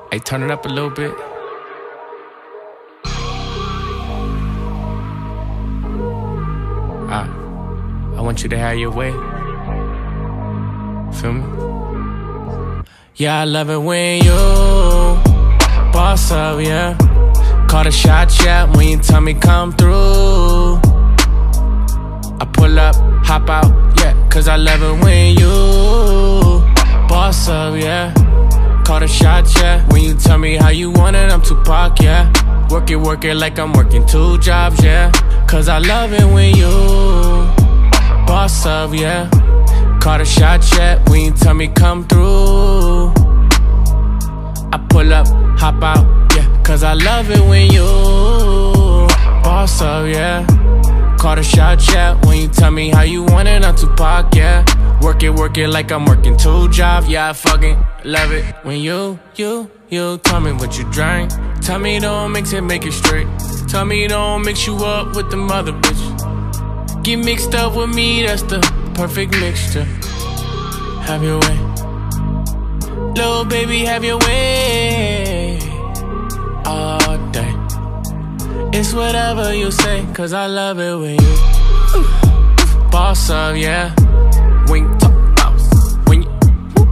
Hey, turn it up a little bit. I want you to have your way. Feel me? Yeah, I love it when you boss up, yeah. Call the shot, yeah, when you tell me come through. I pull up, hop out, yeah, cause I love it when you boss up, yeah. Call the shot, yeah, when you tell me how you want it, I'm Tupac, yeah. Work it like I'm working 2 jobs, yeah. Cause I love it when you boss up, yeah. Call the shot, yeah, when you tell me come through. I pull up, hop out, yeah, cause I love it when you boss up, yeah. Call the shot, yeah, when you tell me how you want it, I'm Tupac, yeah. Work it like I'm working 2 jobs, yeah, I fucking love it. When you tell me what you drink. Tell me don't mix it, make it straight. Tell me don't mix you up with the mother bitch. Get mixed up with me, that's the perfect mixture. Have your way, little baby, have your way. All day, it's whatever you say, cause I love it when you boss up, yeah. When you talk boss, when you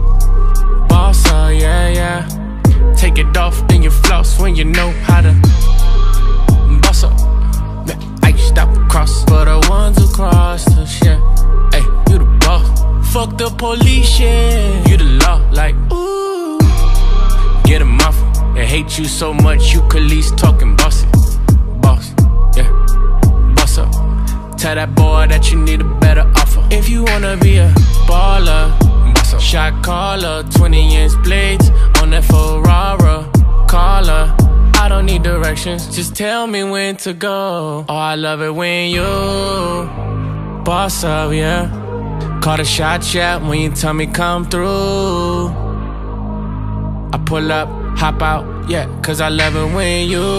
boss up, yeah, yeah. Take it off and you floss when you know how to boss up. I stop across for the ones who cross the shit. Hey, you the boss. Fuck the police, yeah. You the law, like, ooh. Get 'em off. They hate you so much, you could least talking bossy. Boss, yeah. Boss up. Tell that boy that you need a better offer. If you wanna be a baller, boss up. Shot caller, 20-inch blades on that Ferrari. Caller, I don't need directions, just tell me when to go. Oh, I love it when you boss up, yeah. Call the shot, yeah, when you tell me come through. I pull up, hop out, yeah, cause I love it when you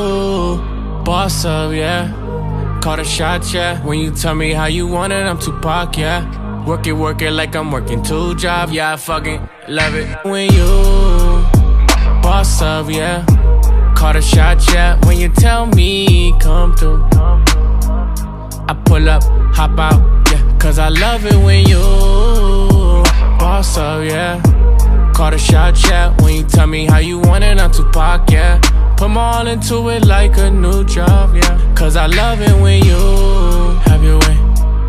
boss up, yeah. Call the shot, yeah, when you tell me how you want it, I'm Tupac, yeah. Work it like I'm working 2 jobs, yeah, I fucking love it when you boss up, yeah. Call the shot, yeah, when you tell me come through. I pull up, hop out, yeah, cause I love it when you boss up, yeah. Call the shot, yeah, when you tell me how you want it, I'm Tupac, yeah. Put my all into it like a new job, yeah. Cause I love it when you have your way.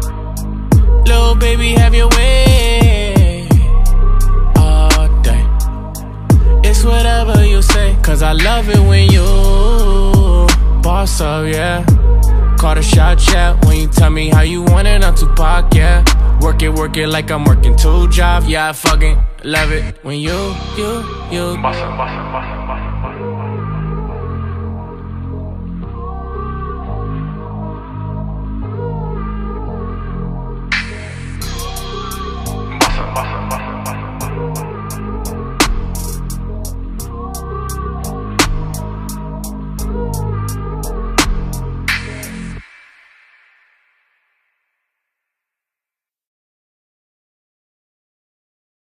Little baby, have your way. All day, it's whatever you say, cause I love it when you boss up, yeah. Call the shot, yeah, when you tell me how you want it, I'm Tupac, yeah. Work it like I'm working 2 jobs, yeah, I fucking love it when you boss up, boss up, boss up.